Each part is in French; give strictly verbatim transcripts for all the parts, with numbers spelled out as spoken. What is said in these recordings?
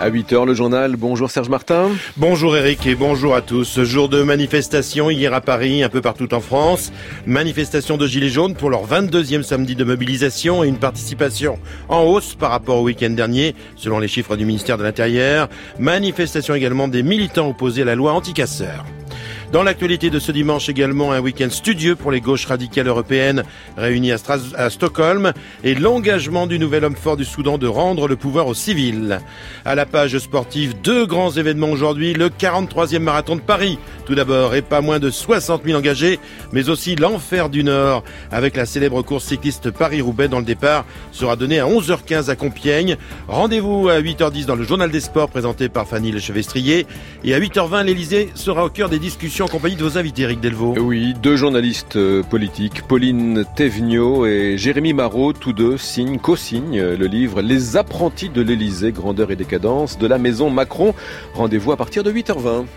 À huit heures, le journal. Bonjour Serge Martin. Bonjour Eric et bonjour à tous. Jour de manifestation hier à Paris, un peu partout en France. Manifestation de Gilets jaunes pour leur vingt-deuxième samedi de mobilisation et une participation en hausse par rapport au week-end dernier, selon les chiffres du ministère de l'Intérieur. Manifestation également des militants opposés à la loi anti-casseurs. Dans l'actualité de ce dimanche également, un week-end studieux pour les gauches radicales européennes réunies à, Stras- à Stockholm et l'engagement du nouvel homme fort du Soudan de rendre le pouvoir aux civils. À la page sportive, deux grands événements aujourd'hui, le quarante-troisième marathon de Paris, tout d'abord, et pas moins de soixante mille engagés, mais aussi l'enfer du Nord, avec la célèbre course cycliste Paris-Roubaix dont le départ sera donné à onze heures quinze à Compiègne. Rendez-vous à huit heures dix dans le journal des sports présenté par Fanny Lechevestrier, et à huit heures vingt, l'Elysée sera au cœur des discussions en compagnie de vos invités, Eric Delvaux. Oui, deux journalistes euh, politiques, Pauline Thévenot et Jérémy Marot, tous deux signent, co-signent le livre Les apprentis de l'Elysée, grandeur et décadence de la maison Macron. Rendez-vous à partir de huit heures vingt.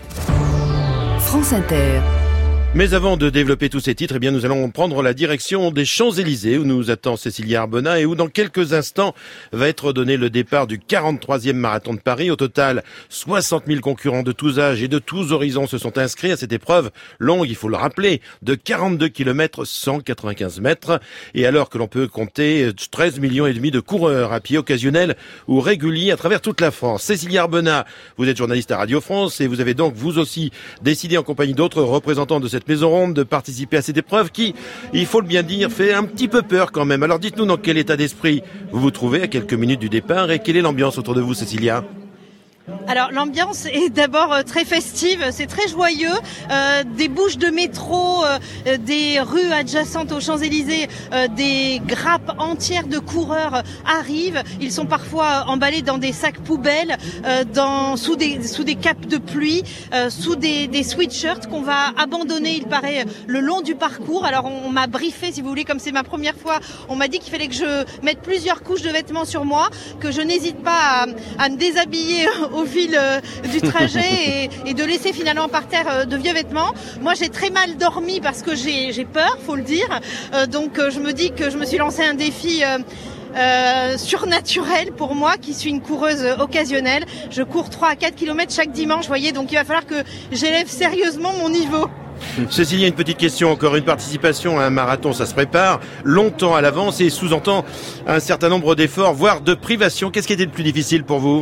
France Inter. Mais avant de développer tous ces titres, eh bien, nous allons prendre la direction des Champs-Élysées où nous attend Cécilia Arbona et où dans quelques instants va être donné le départ du quarante-troisième marathon de Paris. Au total, soixante mille concurrents de tous âges et de tous horizons se sont inscrits à cette épreuve longue, il faut le rappeler, de quarante-deux kilomètres, cent quatre-vingt-quinze mètres. Et alors que l'on peut compter treize millions et demi de coureurs à pied occasionnels ou réguliers à travers toute la France. Cécilia Arbona, vous êtes journaliste à Radio France et vous avez donc vous aussi décidé en compagnie d'autres représentants de cette maison ronde de participer à cette épreuve qui, il faut le bien dire, fait un petit peu peur quand même. Alors dites-nous dans quel état d'esprit vous vous trouvez à quelques minutes du départ et quelle est l'ambiance autour de vous, Cécilia ? Alors l'ambiance est d'abord euh, très festive, c'est très joyeux, euh, des bouches de métro, euh, des rues adjacentes aux Champs-Élysées, euh, des grappes entières de coureurs arrivent, ils sont parfois emballés dans des sacs poubelles, euh, dans, sous, des, sous des capes de pluie, euh, sous des, des sweatshirts qu'on va abandonner, il paraît, le long du parcours. Alors on, on m'a briefé, si vous voulez, comme c'est ma première fois, on m'a dit qu'il fallait que je mette plusieurs couches de vêtements sur moi, que je n'hésite pas à, à me déshabiller au fil euh, du trajet et, et de laisser finalement par terre euh, de vieux vêtements. Moi j'ai très mal dormi parce que j'ai, j'ai peur, faut le dire, euh, donc euh, je me dis que je me suis lancé un défi euh, Euh, surnaturel pour moi qui suis une coureuse occasionnelle. Je cours trois à quatre kilomètres chaque dimanche, voyez, donc il va falloir que j'élève sérieusement mon niveau. Cécilia, une petite question encore. Une participation à un marathon, ça se prépare longtemps à l'avance et sous-entend un certain nombre d'efforts, voire de privations. Qu'est-ce qui était le plus difficile pour vous ?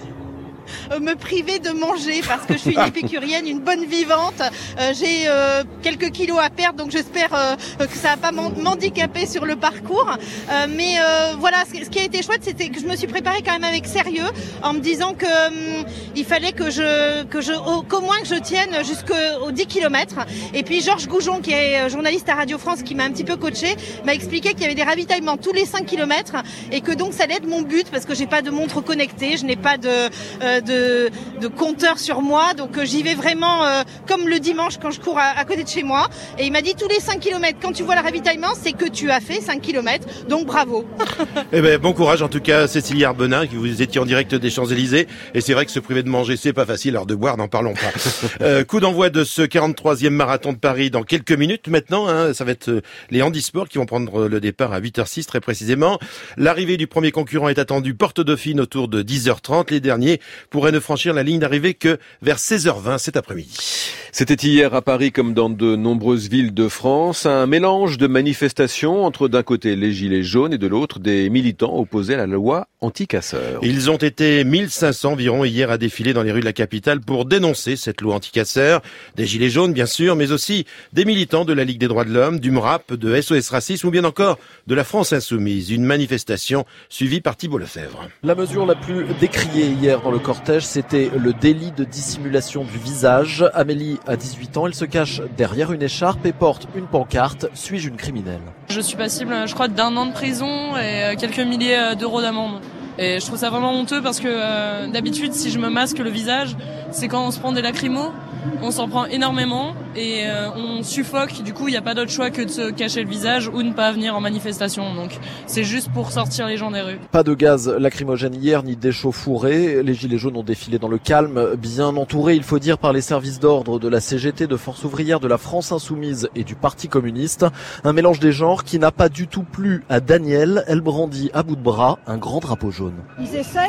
Me priver de manger parce que je suis une épicurienne, une bonne vivante. Euh, j'ai euh, quelques kilos à perdre, donc j'espère euh, que ça va pas m'handicaper sur le parcours. Euh, mais euh, voilà, ce qui a été chouette, c'était que je me suis préparée quand même avec sérieux, en me disant que euh, il fallait que je, que je, au, qu'au moins que je tienne jusqu'aux dix kilomètres. Et puis Georges Goujon, qui est journaliste à Radio France, qui m'a un petit peu coaché, m'a expliqué qu'il y avait des ravitaillements tous les cinq kilomètres et que donc ça allait être mon but parce que j'ai pas de montre connectée, je n'ai pas de euh, de, de compteur sur moi, donc euh, j'y vais vraiment euh, comme le dimanche quand je cours à, à côté de chez moi. Et il m'a dit tous les cinq kilomètres, quand tu vois le ravitaillement, c'est que tu as fait cinq kilomètres, donc bravo. Eh ben, bon courage en tout cas, Cécilia Arbona, qui vous étiez en direct des Champs-Élysées. Et c'est vrai que se priver de manger, c'est pas facile, alors de boire, n'en parlons pas. euh, coup d'envoi de ce quarante-troisième marathon de Paris dans quelques minutes maintenant. Hein, ça va être euh, les handisports qui vont prendre le départ à huit heures six très précisément. L'arrivée du premier concurrent est attendue porte Dauphine autour de dix heures trente. Les derniers pourraient ne franchir la ligne d'arrivée que vers seize heures vingt cet après-midi. C'était hier à Paris comme dans de nombreuses villes de France, un mélange de manifestations entre d'un côté les gilets jaunes et de l'autre des militants opposés à la loi anti-casseurs. Ils ont été mille cinq cents environ hier à défiler dans les rues de la capitale pour dénoncer cette loi anti-casseurs. Des gilets jaunes bien sûr, mais aussi des militants de la Ligue des droits de l'homme, du M R A P, de S O S Racisme ou bien encore de la France Insoumise. Une manifestation suivie par Thibault Lefebvre. La mesure la plus décriée hier dans le cortège, c'était le délit de dissimulation du visage. Amélie a dix-huit ans, elle se cache derrière une écharpe et porte une pancarte « Suis-je une criminelle ?» Je suis passible, je crois, d'un an de prison et quelques milliers d'euros d'amende. Et je trouve ça vraiment honteux parce que euh, d'habitude, si je me masque le visage, c'est quand on se prend des lacrymos, on s'en prend énormément et euh, on suffoque. Du coup, il n'y a pas d'autre choix que de se cacher le visage ou de ne pas venir en manifestation. Donc, c'est juste pour sortir les gens des rues. Pas de gaz lacrymogène hier, ni d'échauffourée. Les gilets jaunes ont défilé dans le calme, bien entourés, il faut dire, par les services d'ordre de la C G T, de Force ouvrière, de la France Insoumise et du Parti communiste. Un mélange des genres qui n'a pas du tout plu à Danielle. Elle brandit à bout de bras un grand drapeau jaune. Ils essayent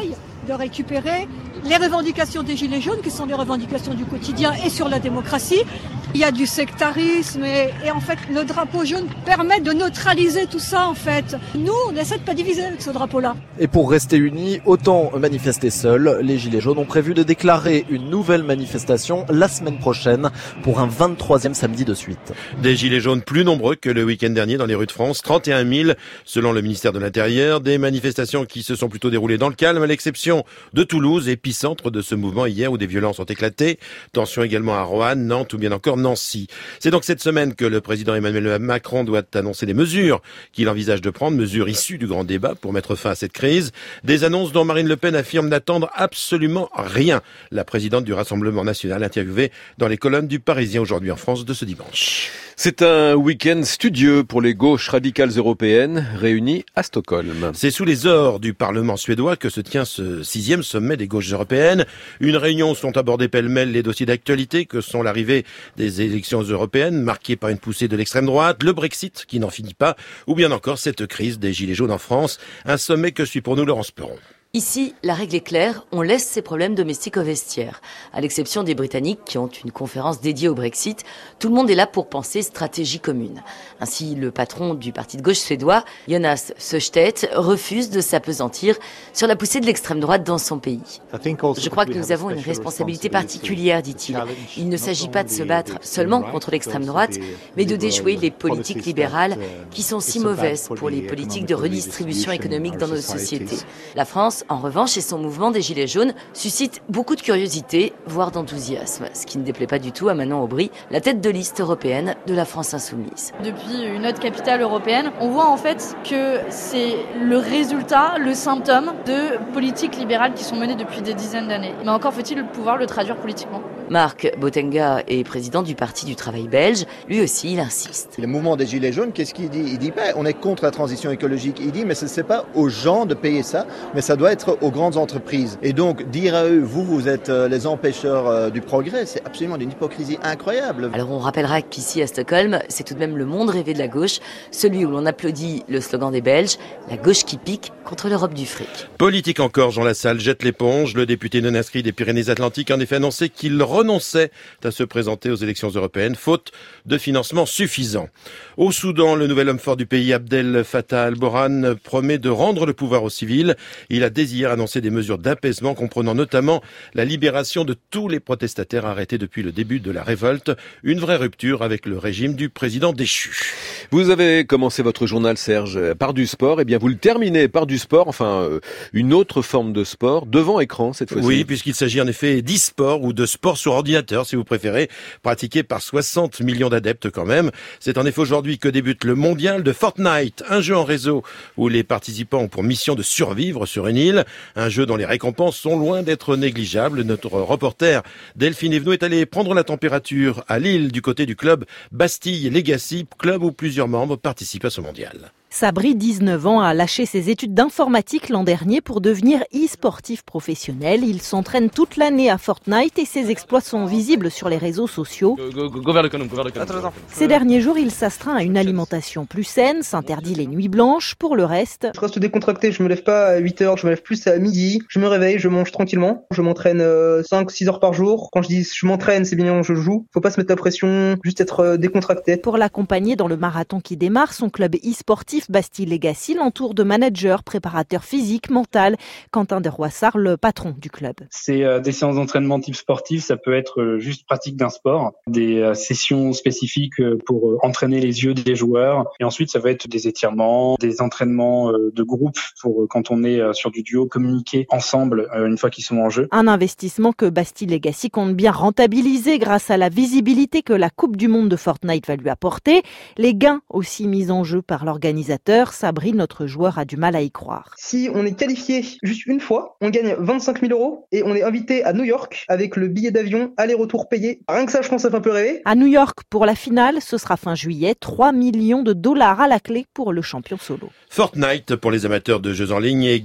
de récupérer les revendications des Gilets jaunes, qui sont des revendications du quotidien et sur la démocratie. Il y a du sectarisme et, et en fait, le drapeau jaune permet de neutraliser tout ça, en fait. Nous, on essaie de pas diviser avec ce drapeau-là. Et pour rester unis, autant manifester seuls. Les Gilets jaunes ont prévu de déclarer une nouvelle manifestation la semaine prochaine pour un vingt-troisième samedi de suite. Des Gilets jaunes plus nombreux que le week-end dernier dans les rues de France, trente et un mille selon le ministère de l'Intérieur. Des manifestations qui se sont plutôt déroulées dans le calme, à l'exception de Toulouse, épicentre de ce mouvement hier où des violences ont éclaté. Tension également à Roanne, Nantes ou bien encore Nancy. C'est donc cette semaine que le président Emmanuel Macron doit annoncer les mesures qu'il envisage de prendre, mesures issues du grand débat pour mettre fin à cette crise. Des annonces dont Marine Le Pen affirme n'attendre absolument rien. La présidente du Rassemblement national interviewée dans les colonnes du Parisien aujourd'hui en France de ce dimanche. C'est un week-end studieux pour les gauches radicales européennes réunies à Stockholm. C'est sous les ors du Parlement suédois que se tient ce sixième sommet des gauches européennes. Une réunion où sont abordés pêle-mêle les dossiers d'actualité que sont l'arrivée des élections européennes marquées par une poussée de l'extrême droite, le Brexit qui n'en finit pas, ou bien encore cette crise des Gilets jaunes en France. Un sommet que suit pour nous Laurence Perron. Ici, la règle est claire, on laisse ces problèmes domestiques au vestiaire. À l'exception des Britanniques qui ont une conférence dédiée au Brexit, tout le monde est là pour penser stratégie commune. Ainsi, le patron du parti de gauche suédois, Jonas Sjöstedt, refuse de s'apesantir sur la poussée de l'extrême droite dans son pays. Je crois que nous avons une responsabilité particulière, dit-il. Il ne s'agit pas de se battre seulement contre l'extrême droite, mais de déjouer les politiques libérales qui sont si mauvaises pour les politiques de redistribution économique dans nos sociétés. La France, en revanche, et son mouvement des Gilets jaunes suscite beaucoup de curiosité, voire d'enthousiasme, ce qui ne déplaît pas du tout à Manon Aubry, la tête de liste européenne de la France insoumise. Depuis une autre capitale européenne, on voit en fait que c'est le résultat, le symptôme de politiques libérales qui sont menées depuis des dizaines d'années. Mais encore faut-il pouvoir le traduire politiquement. Marc Botenga est président du Parti du Travail belge. Lui aussi, il insiste. Le mouvement des Gilets jaunes, qu'est-ce qu'il dit ? Il dit pas on est contre la transition écologique. Il dit mais ce n'est pas aux gens de payer ça, mais ça doit être aux grandes entreprises. Et donc dire à eux, vous, vous êtes les empêcheurs du progrès, c'est absolument d'une hypocrisie incroyable. Alors on rappellera qu'ici à Stockholm, c'est tout de même le monde rêvé de la gauche, celui où l'on applaudit le slogan des Belges, la gauche qui pique contre l'Europe du fric. Politique encore, Jean Lassalle jette l'éponge. Le député non inscrit des Pyrénées-Atlantiques a en effet annoncé qu'il renonçait à se présenter aux élections européennes, faute de financement suffisant. Au Soudan, le nouvel homme fort du pays, Abdel Fattah al-Burhan, promet de rendre le pouvoir aux civils. Il a dès hier annoncé des mesures d'apaisement comprenant notamment la libération de tous les protestataires arrêtés depuis le début de la révolte. Une vraie rupture avec le régime du président déchu. Vous avez commencé votre journal, Serge, par du sport. Eh bien, vous le terminez par du sport, enfin, euh, une autre forme de sport, devant écran cette fois-ci. Oui, puisqu'il s'agit en effet d'e-sport ou de sport sur ordinateur, si vous préférez, pratiqué par soixante millions d'adeptes quand même. C'est en effet aujourd'hui que débute le mondial de Fortnite, un jeu en réseau où les participants ont pour mission de survivre sur une île, un jeu dont les récompenses sont loin d'être négligeables. Notre reporter Delphine Evenot est allée prendre la température à Lille du côté du club Bastille Legacy, club où plusieurs membres participent à ce mondial. Sabri, dix-neuf ans, a lâché ses études d'informatique l'an dernier pour devenir e-sportif professionnel. Il s'entraîne toute l'année à Fortnite et ses exploits sont visibles sur les réseaux sociaux. Go, go, go vers le canon, go vers le canon. Attends, attends. Ces derniers jours, il s'astreint à une alimentation plus saine, s'interdit les nuits blanches. Pour le reste, je reste décontracté, je me lève pas à huit heures, je me lève plus à midi. Je me réveille, je mange tranquillement. Je m'entraîne cinq six heures par jour. Quand je dis je m'entraîne, c'est bien je joue. Faut pas se mettre la pression, juste être décontracté. Pour l'accompagner dans le marathon qui démarre, son club e-sportif Bastille Legacy l'entoure de managers, préparateurs physiques, mental. Quentin de Roissard, le patron du club. C'est euh, des séances d'entraînement type sportif, ça peut être euh, juste pratique d'un sport, des euh, sessions spécifiques euh, pour euh, entraîner les yeux des joueurs, et ensuite ça va être des étirements, des entraînements euh, de groupe pour euh, quand on est euh, sur du duo, communiquer ensemble euh, une fois qu'ils sont en jeu. Un investissement que Bastille Legacy compte bien rentabiliser grâce à la visibilité que la Coupe du Monde de Fortnite va lui apporter. Les gains aussi mis en jeu par l'organisateur. Sabri, notre joueur, a du mal à y croire. Si on est qualifié juste une fois, on gagne vingt-cinq mille euros et on est invité à New York avec le billet d'avion aller-retour payé. Rien que ça, je pense, ça fait un peu rêver. À New York, pour la finale, ce sera fin juillet. trois millions de dollars à la clé pour le champion solo. Fortnite pour les amateurs de jeux en ligne et Game of Thrones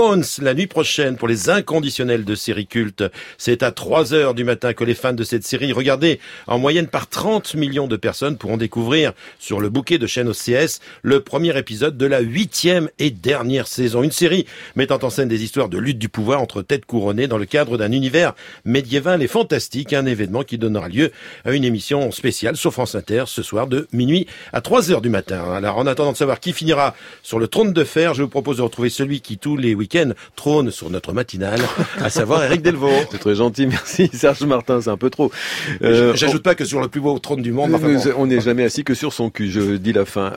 Thrones, la nuit prochaine, pour les inconditionnels de séries cultes. C'est à trois heures du matin que les fans de cette série, regardée en moyenne par trente millions de personnes, pourront découvrir sur le bouquet de chaîne O C S le premier épisode de la huitième et dernière saison. Une série mettant en scène des histoires de lutte du pouvoir entre têtes couronnées dans le cadre d'un univers médiéval et fantastique. Un événement qui donnera lieu à une émission spéciale sur France Inter ce soir de minuit à trois heures du matin. Alors, en attendant de savoir qui finira sur le trône de fer, je vous propose de retrouver celui qui tous les week-ends trône sur notre matinale, à savoir Éric Delvaux. C'est très gentil, merci Serge Martin, c'est un peu trop. Euh, J'ajoute on... pas que sur le plus beau trône du monde. Enfin bon. On n'est jamais assis que sur son cul, je dis la fin.